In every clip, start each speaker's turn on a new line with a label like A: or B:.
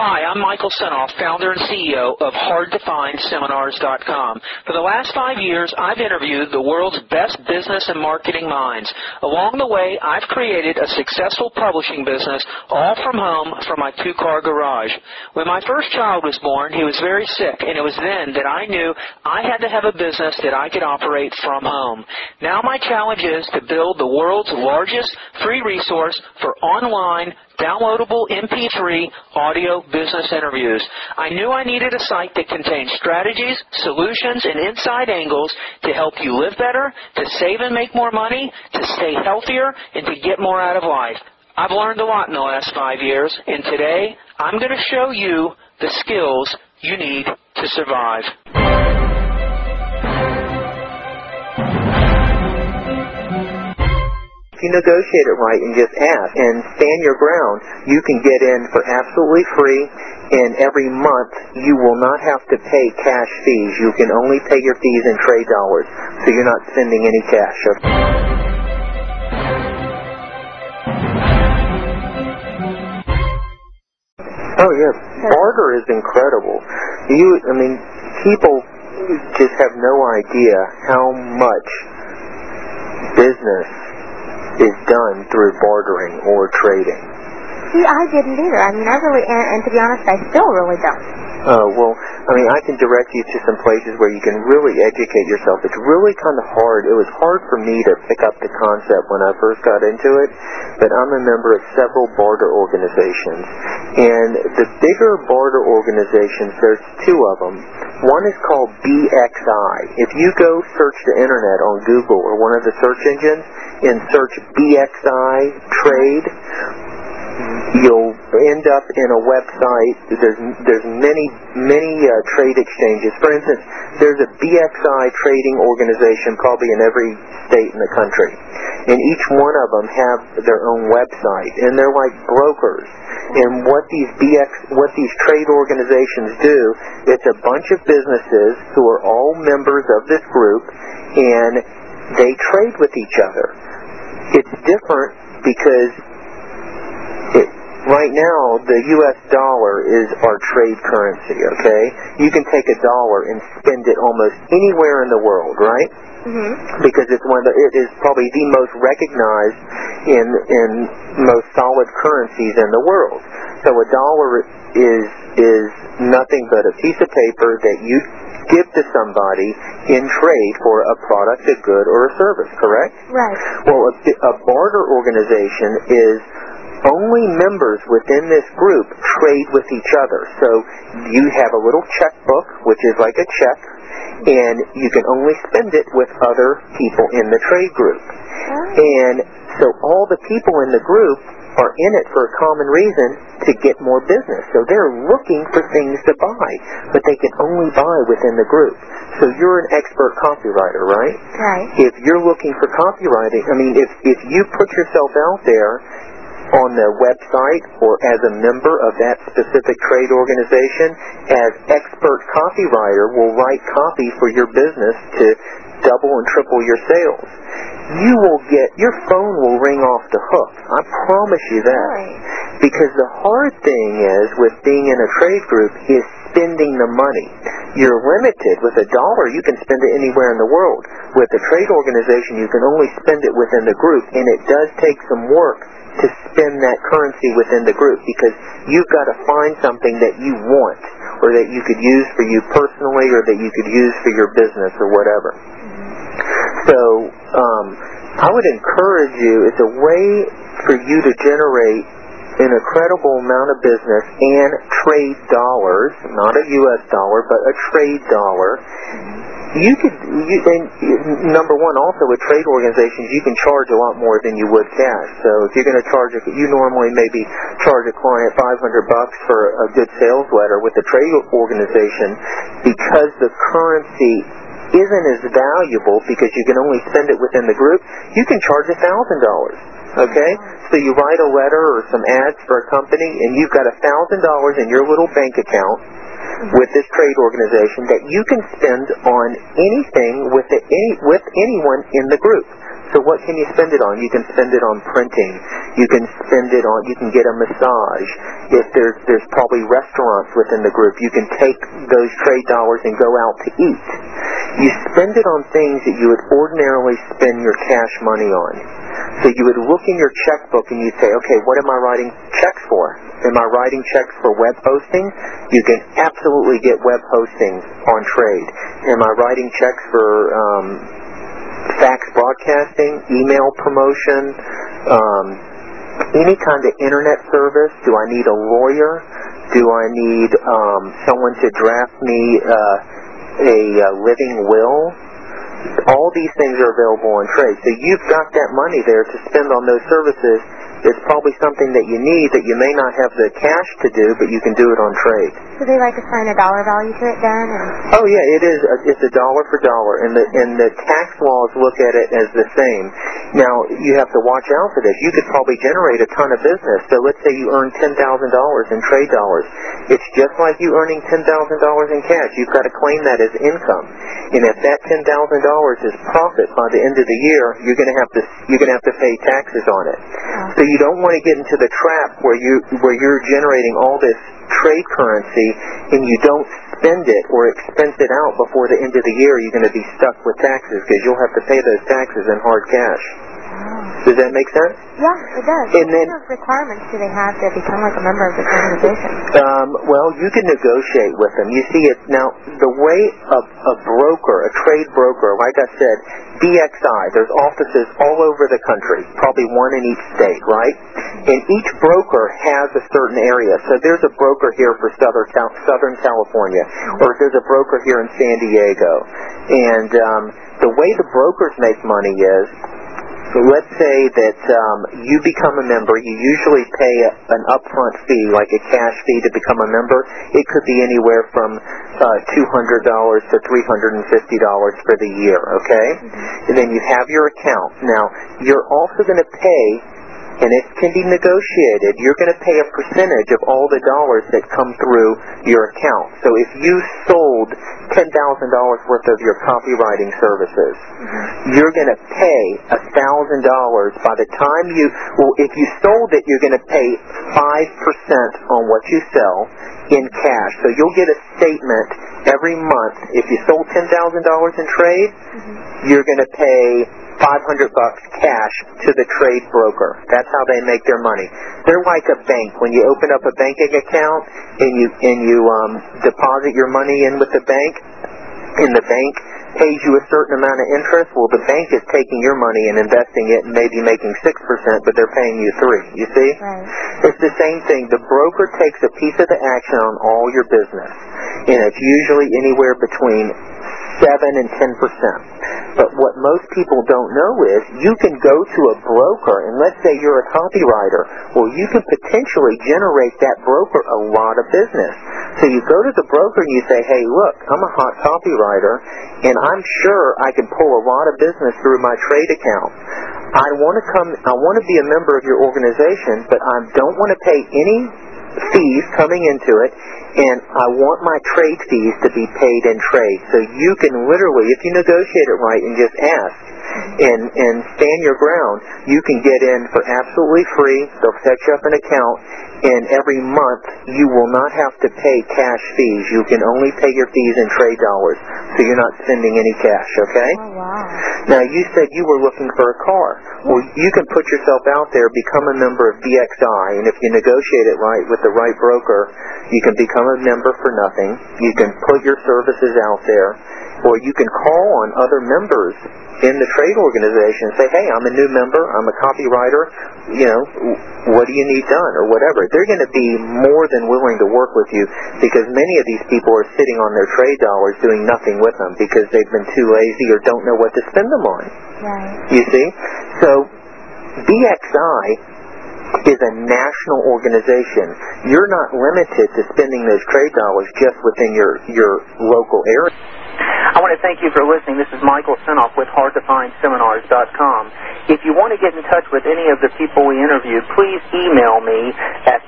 A: Hi, I'm Michael Senoff, founder and CEO of HardToFindSeminars.com. For the last 5 years, I've interviewed the world's best business and marketing minds. Along the way, I've created a successful publishing business all from home from my two-car garage. When my first child was born, he was very sick, and it was then that I knew I had to have a business that I could operate from home. Now my challenge is to build the world's largest free resource for online downloadable MP3 audio business interviews. I knew I needed a site that contained strategies, solutions, and inside angles to help you live better, to save and make more money, to stay healthier, and to get more out of life. I've learned a lot in the last 5 years, and today I'm going to show you the skills you need to survive.
B: If you negotiate it right and just ask and stand your ground, you can get in for absolutely free, and every month you will not have to pay cash fees. You can only pay your fees in trade dollars, so you're not spending any cash. Oh yeah, barter is incredible. People just have no idea how much business is done through bartering or trading.
C: See, I didn't either. And to be honest, I still really don't.
B: I can direct you to some places where you can really educate yourself. It's really kind of hard. It was hard for me to pick up the concept when I first got into it, but I'm a member of several barter organizations. And the bigger barter organizations, there's two of them. One is called BXI. If you go search the internet on Google or one of the search engines and search BXI trade, you'll end up in a website. There's many trade exchanges. For instance, there's a BXI trading organization probably in every state in the country, and each one of them have their own website, and they're like brokers. And what these trade organizations do, it's a bunch of businesses who are all members of this group, and they trade with each other. It's different because right now, the U.S. dollar is our trade currency, okay? You can take a dollar and spend it almost anywhere in the world, right? Mm-hmm. Because it is probably the most recognized in most solid currencies in the world. So a dollar is nothing but a piece of paper that you give to somebody in trade for a product, a good, or a service, correct?
C: Right.
B: Well, a barter organization is only members within this group trade with each other. So you have a little checkbook, which is like a check, and you can only spend it with other people in the trade group. And so all the people in the group are in it for a common reason, to get more business. So they're looking for things to buy, but they can only buy within the group. So you're an expert copywriter, right?
C: Right.
B: If you're looking for copywriting, if you put yourself out there on the website or as a member of that specific trade organization, as expert copywriter will write copy for your business to double and triple your sales. Your phone will ring off the hook. I promise you that.
C: Right.
B: Because the hard thing is, with being in a trade group, is spending the money. You're limited. With $1, you can spend it anywhere in the world. With a trade organization, you can only spend it within the group, and it does take some work to spend that currency within the group, because you've got to find something that you want, or that you could use for you personally, or that you could use for your business or whatever. So I would encourage you, it's a way for you to generate an incredible amount of business and trade dollars, not a U.S. dollar, but a trade dollar. Number one, also with trade organizations, you can charge a lot more than you would cash. So if you're going to you normally maybe charge a client $500 for a good sales letter. With a trade organization, because the currency isn't as valuable, because you can only spend it within the group, you can charge $1,000. Okay? So you write a letter or some ads for a company, and you've got $1,000 in your little bank account with this trade organization that you can spend on anything with anyone in the group. So what can you spend it on? You can spend it on printing. You can spend it on, you can get a massage. If there's probably restaurants within the group, you can take those trade dollars and go out to eat. You spend it on things that you would ordinarily spend your cash money on. So you would look in your checkbook and you'd say, okay, what am I writing checks for? Am I writing checks for web hosting? You can absolutely get web hosting on trade. Am I writing checks for fax broadcasting, email promotion, any kind of internet service? Do I need a lawyer? Do I need someone to draft me a living will? All these things are available on trade. So you've got that money there to spend on those services. It's probably something that you need that you may not have the cash to do, but you can do it on trade.
C: So they like assign a dollar value to it then?
B: Oh yeah, it is. It's a dollar for dollar, and the tax laws look at it as the same. Now you have to watch out for this. You could probably generate a ton of business. So let's say you earn $10,000 in trade dollars. It's just like you earning $10,000 in cash. You've got to claim that as income, and if that $10,000 is profit by the end of the year, you're going to have to pay taxes on it. So you don't want to get into the trap where you're generating all this trade currency and you don't spend it or expense it out before the end of the year. You're going to be stuck with taxes because you'll have to pay those taxes in hard cash. Does that make sense?
C: Yeah, it does.
B: And then,
C: what kind of requirements do they have to become like a member of this organization?
B: Well, you can negotiate with them. You see, now the way a broker, a trade broker, like I said, DXI, there's offices all over the country, probably one in each state, right? And each broker has a certain area. So there's a broker here for Southern California, or there's a broker here in San Diego. And the way the brokers make money is, so let's say that you become a member. You usually pay an upfront fee, like a cash fee, to become a member. It could be anywhere from $200 to $350 for the year, okay? And then you have your account. Now, you're also going to pay, and it can be negotiated, you're going to pay a percentage of all the dollars that come through your account. So if you sold $10,000 worth of your copywriting services, you're going to pay $1,000 by the time if you sold it, you're going to pay 5% on what you sell in cash. So you'll get a statement every month. If you sold $10,000 in trade, you're going to pay $500 cash to the trade broker. That's how they make their money. They're like a bank. When you open up a banking account and you deposit your money in with the bank, and the bank pays you a certain amount of interest, well, the bank is taking your money and investing it and maybe making 6%, but they're paying you 3%. You see? Right. It's the same thing. The broker takes a piece of the action on all your business, and it's usually anywhere between 7 and 10%. But what most people don't know is you can go to a broker, and let's say you're a copywriter. Well, you can potentially generate that broker a lot of business. So you go to the broker and you say, hey, look, I'm a hot copywriter, and I'm sure I can pull a lot of business through my trade account. I want to be a member of your organization, but I don't want to pay any fees coming into it, and I want my trade fees to be paid in trade. So you can literally, if you negotiate it right and just ask and stand your ground, you can get in for absolutely free. They'll set you up an account, and every month you will not have to pay cash fees. You can only pay your fees in trade dollars, so you're not spending any cash, okay?
C: Oh, wow.
B: Now, you said you were looking for a car. Well, you can put yourself out there, become a member of DXI, and if you negotiate it right with the right broker, you can become a member for nothing. You can put your services out there, or you can call on other members in the trade organization and say, hey, I'm a new member, I'm a copywriter, what do you need done, or whatever. They're going to be more than willing to work with you, because many of these people are sitting on their trade dollars doing nothing with them because they've been too lazy or don't know what to spend them on.
C: Right.
B: You see? So DXI is a national organization. You're not limited to spending those trade dollars just within your local area.
A: I want to thank you for listening. This is Michael Senoff with HardToFindSeminars.com. If you want to get in touch with any of the people we interviewed, please email me at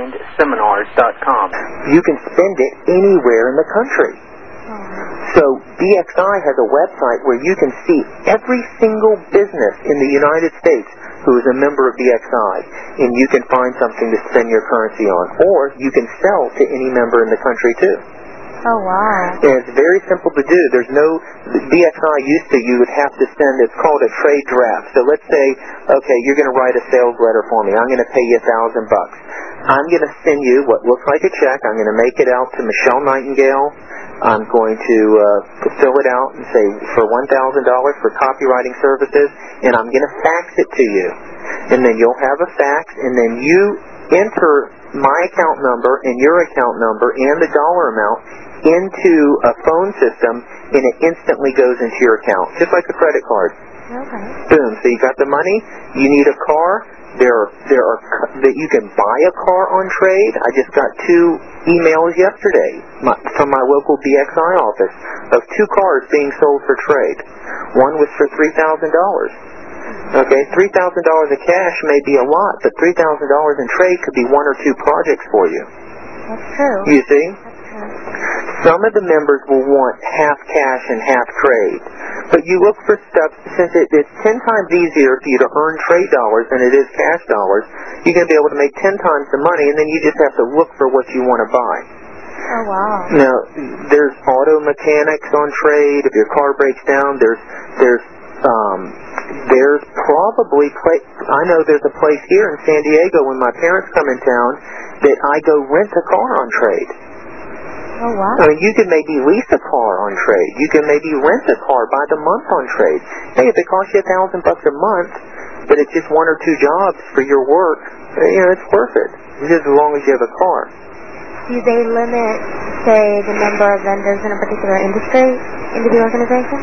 A: michael@HardToFindSeminars.com.
B: You can spend it anywhere in the country. So BXI has a website where you can see every single business in the United States who is a member of BXI, and you can find something to spend your currency on, or you can sell to any member in the country too.
C: Oh, wow.
B: And it's very simple to do. There's no, BXI used to, you would have to send, it's called a trade draft. So let's say, okay, you're going to write a sales letter for me. I'm going to pay you $1,000. I'm going to send you what looks like a check. I'm going to make it out to Michelle Nightingale. I'm going to fill it out and say for $1,000 for copywriting services, and I'm going to fax it to you. And then you'll have a fax, and then you enter my account number and your account number and the dollar amount into a phone system, and it instantly goes into your account, just like a credit card.
C: Okay.
B: Boom. So you got the money. You need a car. There are that you can buy a car on trade. I just got 2 emails yesterday from my local BXI office of 2 cars being sold for trade. One was for $3,000. Okay, $3,000 of cash may be a lot, but $3,000 in trade could be 1 or 2 projects for you.
C: That's true.
B: You see?
C: That's true.
B: Some of the members will want half cash and half trade. But you look for stuff, since it's 10 times easier for you to earn trade dollars than it is cash dollars, you're going to be able to make 10 times the money, and then you just have to look for what you want to buy.
C: Oh, wow.
B: Now, there's auto mechanics on trade. If your car breaks down, there's probably, I know there's a place here in San Diego when my parents come in town that I go rent a car on trade.
C: Oh, wow.
B: I mean, you can maybe lease a car on trade. You can maybe rent a car by the month on trade. Hey, if it costs you $1,000 a month, but it's just 1 or 2 jobs for your work, you know, it's worth it. Just as long as you have a car.
C: Do they limit, say, the number of vendors in a particular industry into the organization?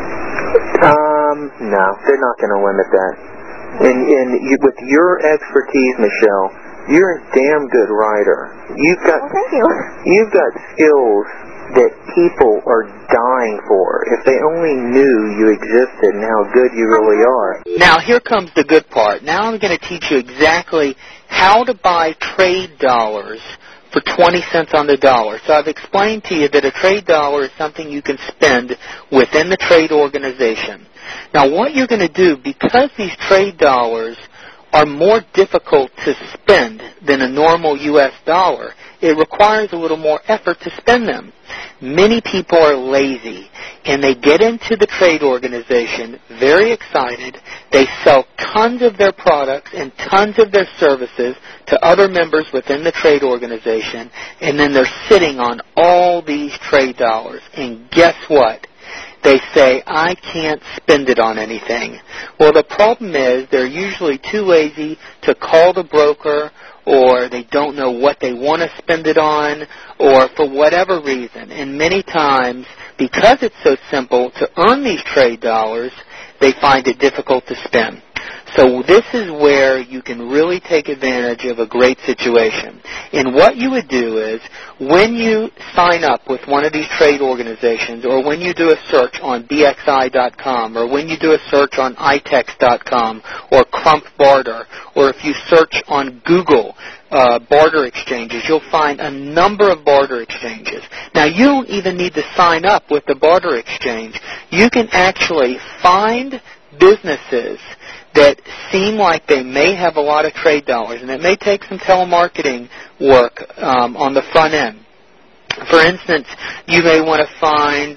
B: No, they're not going to limit that. And with your expertise, Michelle, you're a damn good writer.
C: Well, thank you.
B: You've got skills that people are dying for. If they only knew you existed and how good you really are.
A: Now, here comes the good part. Now I'm going to teach you exactly how to buy trade dollars for 20 cents on the dollar. So I've explained to you that a trade dollar is something you can spend within the trade organization. Now, what you're going to do, because these trade dollars are more difficult to spend than a normal U.S. dollar, it requires a little more effort to spend them. Many people are lazy, and they get into the trade organization very excited. They sell tons of their products and tons of their services to other members within the trade organization, and then they're sitting on all these trade dollars. And guess what? They say, I can't spend it on anything. Well, the problem is they're usually too lazy to call the broker, or they don't know what they want to spend it on, or for whatever reason. And many times, because it's so simple to earn these trade dollars, they find it difficult to spend. So this is where you can really take advantage of a great situation. And what you would do is, when you sign up with one of these trade organizations, or when you do a search on BXI.com, or when you do a search on iTex.com, or Crump Barter, or if you search on Google, barter exchanges, you'll find a number of barter exchanges. Now, you don't even need to sign up with the barter exchange. You can actually find businesses that seem like they may have a lot of trade dollars, and it may take some telemarketing work on the front end. For instance, you may want to find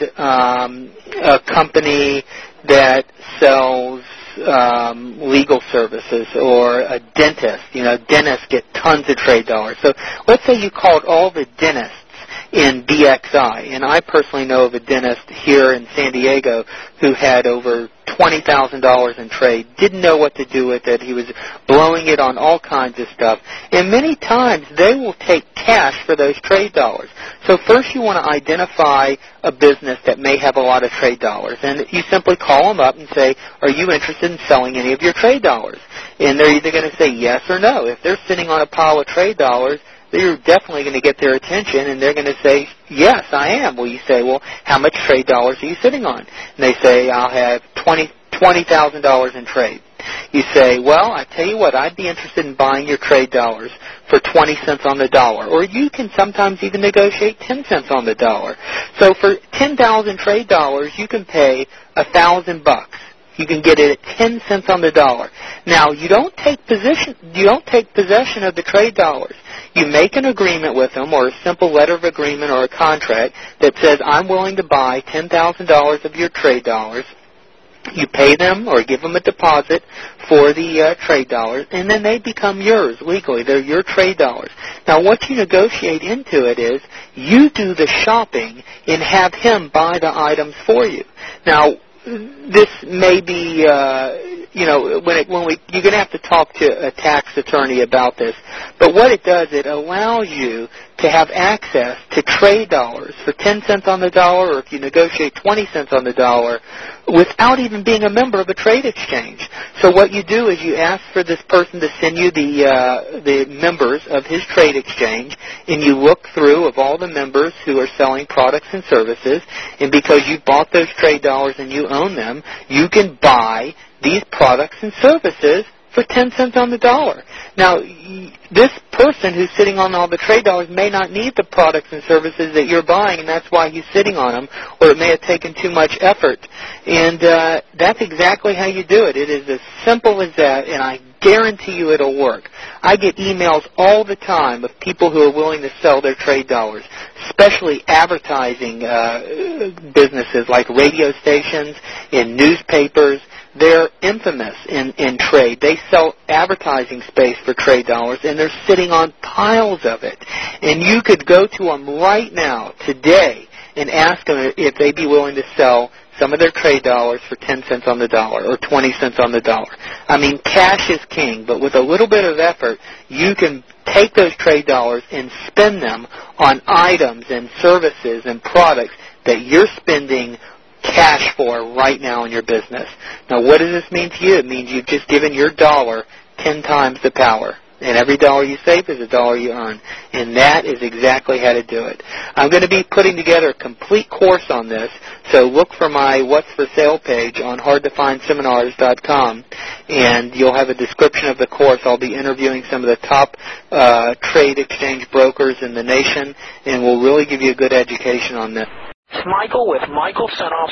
A: a company that sells legal services, or a dentist. You know, dentists get tons of trade dollars. So let's say you called all the dentists in BXI, and I personally know of a dentist here in San Diego who had over $20,000 in trade, didn't know what to do with it. He was blowing it on all kinds of stuff. And many times they will take cash for those trade dollars. So first you want to identify a business that may have a lot of trade dollars. And you simply call them up and say, are you interested in selling any of your trade dollars? And they're either going to say yes or no. If they're sitting on a pile of trade dollars, you're definitely going to get their attention, and they're going to say, yes, I am. Well, you say, well, how much trade dollars are you sitting on? And they say, I'll have
D: $20,000 in trade. You say, well, I tell you what, I'd be interested in buying your trade dollars for 20 cents on the dollar. Or you can sometimes even negotiate 10 cents on the dollar. So for 10,000 trade dollars, you can pay $1,000. You can get it at 10 cents on the dollar. Now, you don't take possession of the trade dollars. You make an agreement with them, or a simple letter of agreement or a contract that says, I'm willing to buy $10,000 of your trade dollars. You pay them or give them a deposit for the trade dollars, and then they become yours legally. They're your trade dollars. Now, what you negotiate into it is you do the shopping and have him buy the items for you. Now, this may be, you're going to have to talk to a tax attorney about this. But what it does, it allows you to have access to trade dollars for 10 cents on the dollar, or if you negotiate 20 cents on the dollar, without even being a member of a trade exchange. So what you do is you ask for this person to send you the members of his trade exchange, and you look through of all the members who are selling products and services, and because you bought those trade dollars and you own them, you can buy these products and services for 10 cents on the dollar. Now, this person who's sitting on all the trade dollars may not need the products and services that you're buying, and that's why he's sitting on them, or it may have taken too much effort. And that's exactly how you do it. It is as simple as that, and I guarantee you it'll work. I get emails all the time of people who are willing to sell their trade dollars, especially advertising businesses like radio stations and newspapers. They're infamous in trade. They sell advertising space for trade dollars, and they're sitting on piles of it. And you could go to them right now, today, and ask them if they'd be willing to sell some of their trade dollars for 10 cents on the dollar or 20 cents on the dollar. I mean, cash is king, but with a little bit of effort, you can take those trade dollars and spend them on items and services and products that you're spending cash for right now in your business. Now, what does this mean to you? It means you've just given your dollar 10 times the power. And every dollar you save is a dollar you earn. And that is exactly how to do it. I'm going to be putting together a complete course on this, so look for my What's for Sale page on hardtofindseminars.com, and you'll have a description of the course. I'll be interviewing some of the top trade exchange brokers in the nation, and we'll really give you a good education on this.
A: It's Michael with Michael Senoff's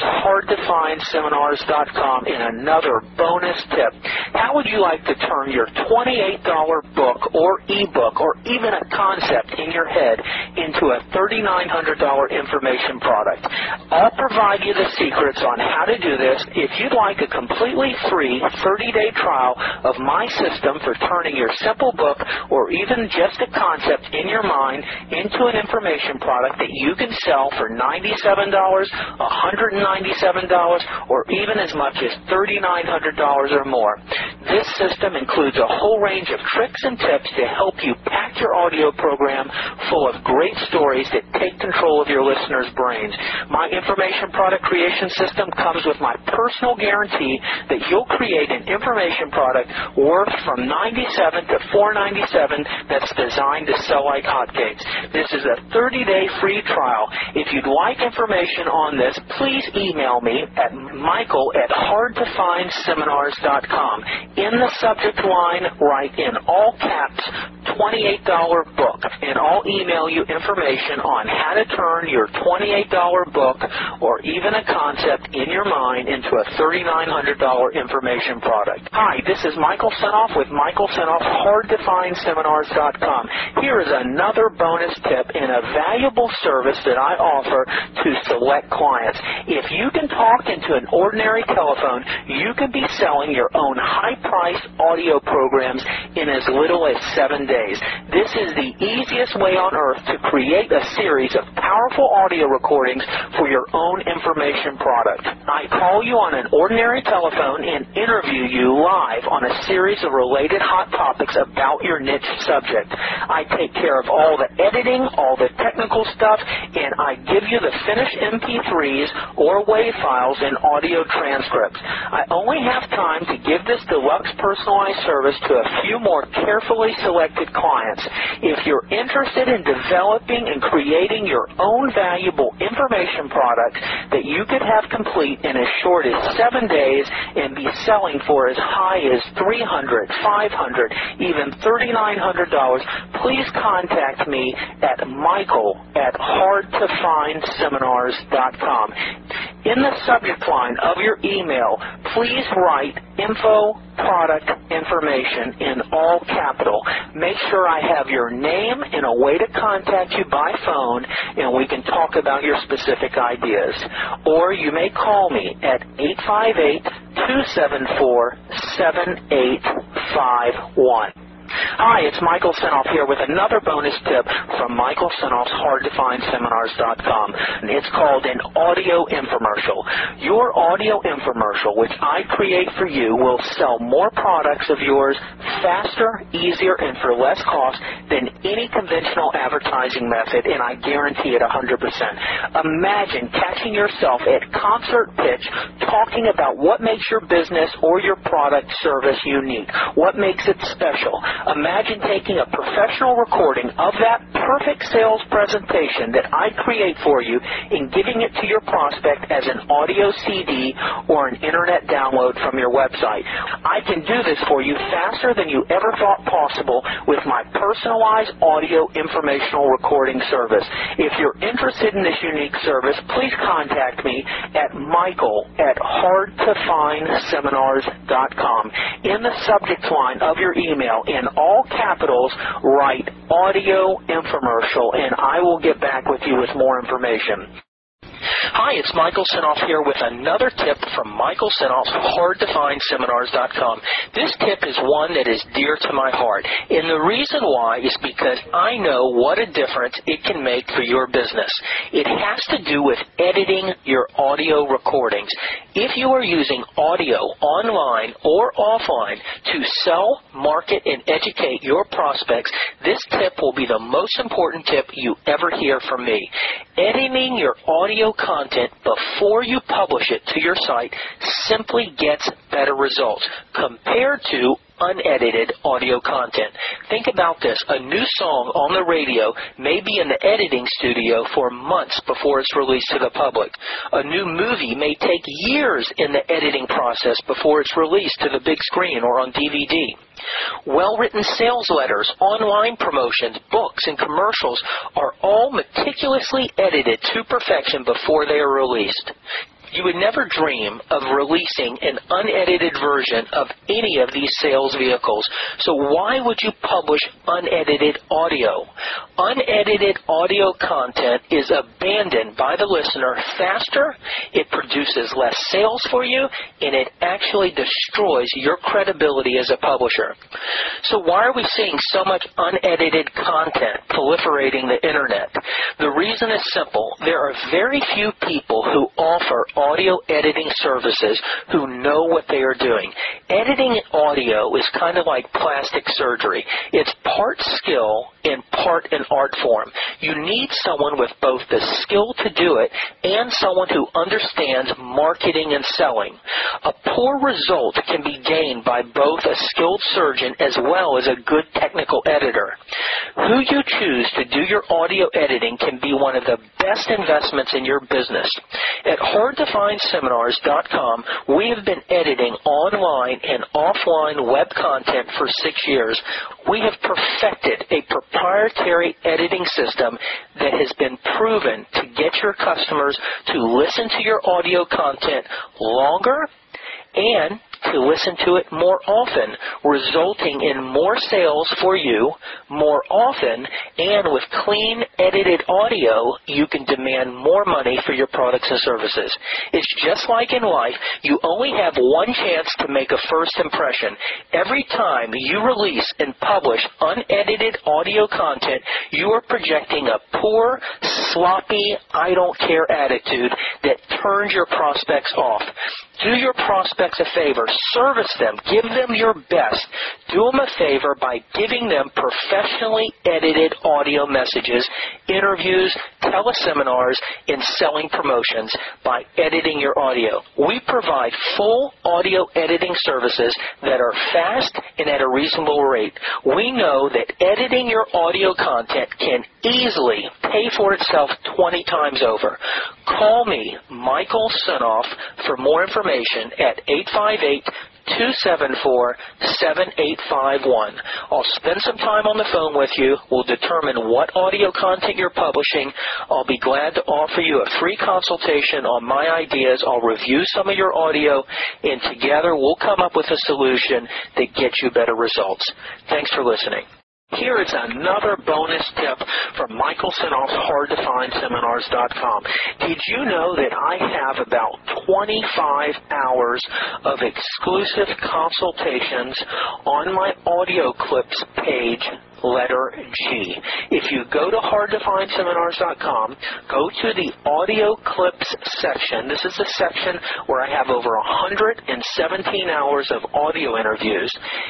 A: HardToFindSeminars.com in another bonus tip. How would you like to turn your $28 book or ebook or even a concept in your head into a $3,900 information product? I'll provide you the secrets on how to do this. If you'd like a completely free 30-day trial of my system for turning your simple book or even just a concept in your mind into an information product that you can sell for $97, $197, or even as much as $3,900 or more. This system includes a whole range of tricks and tips to help you pack your audio program full of great stories that take control of your listeners' brains. My information product creation system comes with my personal guarantee that you'll create an information product worth from $97 to $497 that's designed to sell like hotcakes. This is a 30-day free trial. If you'd like information on this, please email me at michael@hardtofindseminars.com. In the subject line, write in all caps $28 book, and I'll email you information on how to turn your $28 book or even a concept in your mind into a $3,900 information product. Hi, this is Michael Senoff with Michael Senoff, HardToFindSeminars.com. Here is another bonus tip and a valuable service that I offer to select clients. If you can talk into an ordinary telephone, you can be selling your own high-priced audio programs in as little as 7 days. This is the easiest way on earth to create a series of powerful audio recordings for your own information product. I call you on an ordinary telephone and interview you live on a series of related hot topics about your niche subject. I take care of all the editing, all the technical stuff, and I give you the finished MP3s or WAV files and audio transcripts. I only have time to give this deluxe personalized service to a few more carefully selected clients. If you're interested in developing and creating your own valuable information presentation products that you could have complete in as short as 7 days and be selling for as high as $300, $500, even $3,900, please contact me at michael@hardtofindseminars.com. In the subject line of your email, please write info product information in all capital. Make sure I have your name and a way to contact you by phone, and we can talk about your specific ideas. Or you may call me at 858-274-7851. Hi, it's Michael Senoff here with another bonus tip from Michael Senoff's HardToFindSeminars.com, and it's called an audio infomercial. Your audio infomercial, which I create for you, will sell more products of yours faster, easier, and for less cost than any conventional advertising method, and I guarantee it 100%. Imagine catching yourself at concert pitch talking about what makes your business or your product service unique, what makes it special. Imagine taking a professional recording of that perfect sales presentation that I create for you and giving it to your prospect as an audio CD or an internet download from your website. I can do this for you faster than you ever thought possible with my personalized audio informational recording service. If you're interested in this unique service, please contact me at michael@hardtofindseminars.com. In the subject line of your email, in all capitals, write audio infomercial, and I will get back with you with more information. Hi, it's Michael Senoff here with another tip from Michael Senoff's HardToFindSeminars.com. This tip is one that is dear to my heart, and the reason why is because I know what a difference it can make for your business. It has to do with editing your audio recordings. If you are using audio online or offline to sell, market, and educate your prospects, this tip will be the most important tip you ever hear from me. Editing your audio content before you publish it to your site simply gets better results compared to unedited audio content. Think about this. A new song on the radio may be in the editing studio for months before it's released to the public. A new movie may take years in the editing process before it's released to the big screen or on DVD. Well-written sales letters, online promotions, books, and commercials are all meticulously edited to perfection before they are released. You would never dream of releasing an unedited version of any of these sales vehicles. So why would you publish unedited audio? Unedited audio content is abandoned by the listener faster, it produces less sales for you, and it actually destroys your credibility as a publisher. So why are we seeing so much unedited content proliferating the internet? The reason is simple. There are very few people who offer audio editing services who know what they are doing. Editing audio is kind of like plastic surgery. It's part skill and part an art form. You need someone with both the skill to do it and someone who understands marketing and selling. A poor result can be gained by both a skilled surgeon as well as a good technical editor. Who you choose to do your audio editing can be one of the best investments in your business. At HardToFindSeminars.com, we have been editing online and offline web content for 6 years. We have perfected a proprietary editing system that has been proven to get your customers to listen to your audio content longer and to listen to it more often, resulting in more sales for you more often, and with clean, edited audio, you can demand more money for your products and services. It's just like in life, you only have one chance to make a first impression. Every time you release and publish unedited audio content, you are projecting a poor, sloppy, I don't care attitude that turns your prospects off. Do your prospects a favor. Service them. Give them your best. Do them a favor by giving them professionally edited audio messages, interviews, teleseminars, and selling promotions by editing your audio. We provide full audio editing services that are fast and at a reasonable rate. We know that editing your audio content can easily pay for itself 20 times over. Call me, Michael Senoff, for more information at 858-274-7851. I'll spend some time on the phone with you. We'll determine what audio content you're publishing. I'll be glad to offer you a free consultation on my ideas. I'll review some of your audio, and together we'll come up with a solution that gets you better results. Thanks for listening. Here is another bonus tip from Michael Senoff's HardToFindSeminars.com. Did you know that I have about 25 hours of exclusive consultations on my audio clips page, letter G? If you go to HardToFindSeminars.com, go to the audio clips section. This is a section where I have over 117 hours of audio interviews.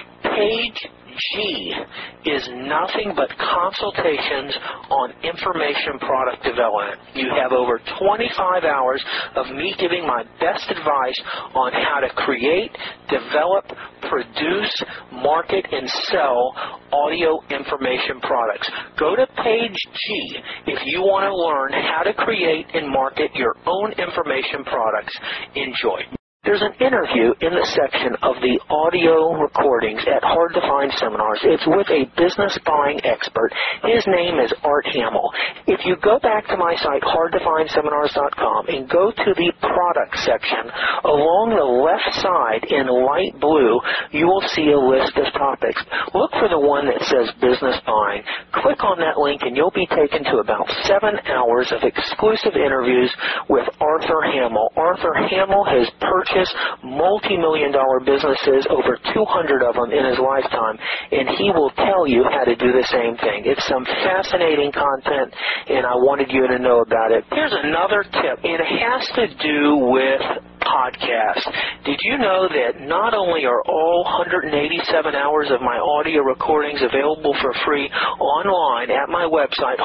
A: Page G is nothing but consultations on information product development. You have over 25 hours of me giving my best advice on how to create, develop, produce, market, and sell audio information products. Go to page G if you want to learn how to create and market your own information products. Enjoy. There's an interview in the section of the audio recordings at Hard to Find Seminars. It's with a business buying expert. His name is Art Hamill. If you go back to my site, HardToFindSeminars.com, and go to the product section, along the left side in light blue, you will see a list of topics. Look for the one that says business buying. Click on that link and you'll be taken to about 7 hours of exclusive interviews with Arthur Hamill. Arthur Hamill has purchased multi-million-dollar businesses, over 200 of them in his lifetime, and he will tell you how to do the same thing. It's some fascinating content, and I wanted you to know about it. Here's another tip. It has to do with podcasts. Did you know that not only are all 187 hours of my audio recordings available for free online at my website,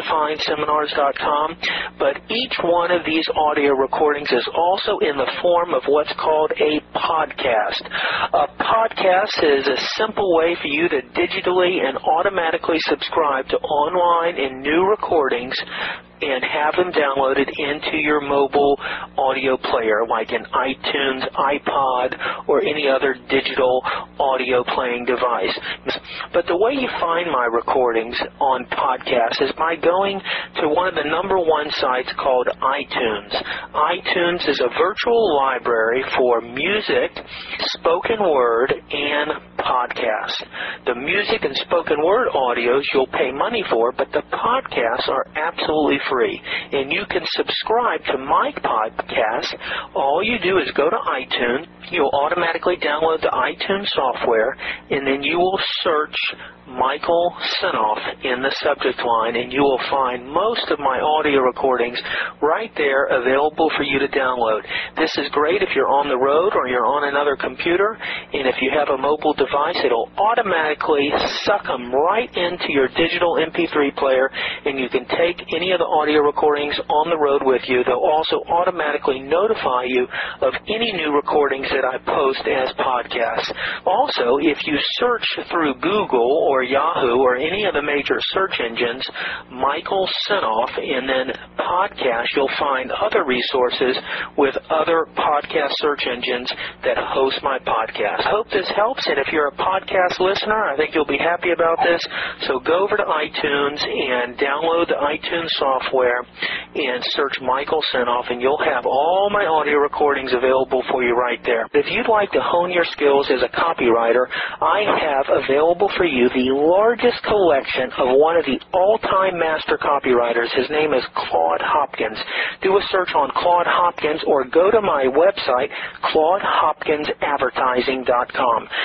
A: HardToFindSeminars.com, but each one of these audio recordings is also in the form of what's called a podcast. A podcast is a simple way for you to digitally and automatically subscribe to online and new recordings and have them downloaded into your mobile audio player like an iTunes, iPod, or any other digital audio playing device. But the way you find my recordings on podcasts is by going to one of the #1 sites called iTunes. iTunes is a virtual library for music, spoken word, and podcasts. The music and spoken word audios you'll pay money for, but the podcasts are absolutely free. And you can subscribe to my podcast. All you do is go to iTunes. You'll automatically download the iTunes software, and then you will search Michael Senoff in the subject line, and you will find most of my audio recordings right there available for you to download. This is great if you're on the road or you're on another computer, and if you have a mobile device, it'll automatically suck them right into your digital MP3 player, and you can take any of the audio recordings on the road with you. They'll also automatically notify you of any new recordings that I post as podcasts. Also, if you search through Google or Yahoo or any of the major search engines, Michael Senoff, and then podcast, you'll find other resources with other podcast search engines that host my podcast. I hope this helps, and if you're a podcast listener, I think you'll be happy about this. So go over to iTunes and download the iTunes software and search Michael Senoff, and you'll have all my audio recordings available for you right there. If you'd like to hone your skills as a copywriter, I have available for you the largest collection of one of the all-time master copywriters. His name is Claude Hopkins. Do a search on Claude Hopkins or go to my website, ClaudeHopkinsAdvertising.com. Claude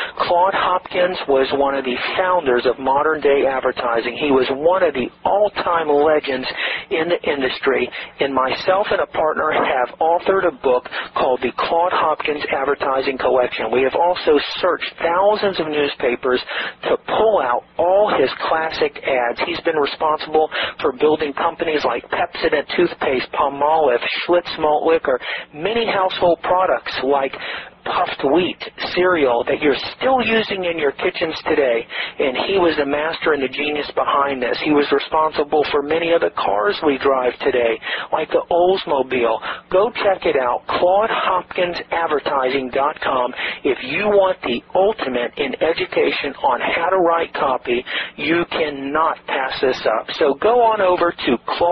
A: Claude Hopkins was one of the founders of modern-day advertising. He was one of the all-time legends in the industry, and myself and a partner have authored a book called the Claude Hopkins Advertising Collection. We have also searched thousands of newspapers to pull out all his classic ads. He's been responsible for building companies like Pepsodent toothpaste, Palmolive, Schlitz malt liquor, many household products like puffed wheat cereal that you're still using in your kitchens today, and he was the master and the genius behind this. He was responsible for many of the cars we drive today, like the Oldsmobile. Go check it out, ClaudeHopkinsAdvertising.com. If you want the ultimate in education on how to write copy, you cannot pass this up. So go on over to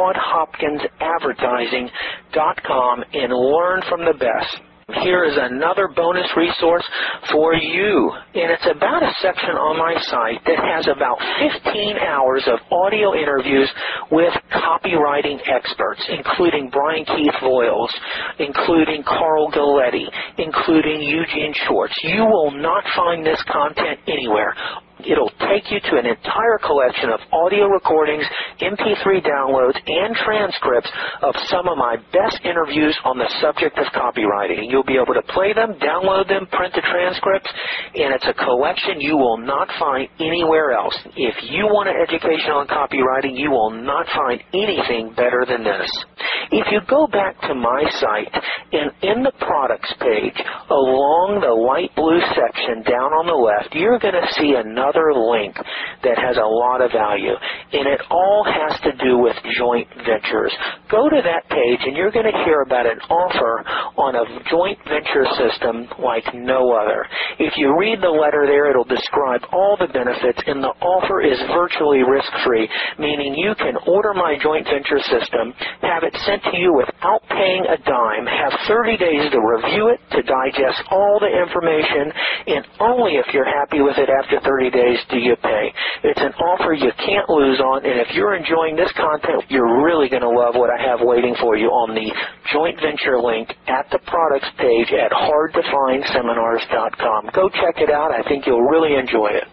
A: ClaudeHopkinsAdvertising.com and learn from the best. Here is another bonus resource for you, and it's about a section on my site that has about 15 hours of audio interviews with copywriting experts, including Brian Keith Voiles, including Carl Galletti, including Eugene Schwartz. You will not find this content anywhere. It'll take you to an entire collection of audio recordings, MP3 downloads, and transcripts of some of my best interviews on the subject of copywriting. You'll be able to play them, download them, print the transcripts, and it's a collection you will not find anywhere else. If you want an education on copywriting, you will not find anything better than this. If you go back to my site, and in the products page, along the light blue section down on the left, you're going to see another link that has a lot of value, and it all has to do with joint ventures. Go to that page, and you're going to hear about an offer on a joint venture system like no other. If you read the letter there, it'll describe all the benefits, and the offer is virtually risk-free, meaning you can order my joint venture system, have it sent to you without paying a dime, have 30 days to review it, to digest all the information, and only if you're happy with it after 30 days do you pay. It's an offer you can't lose on, and if you're enjoying this content, you're really going to love what I have waiting for you on the joint venture link at the products page at hardtofindseminars.com. Go check it out. I think you'll really enjoy it.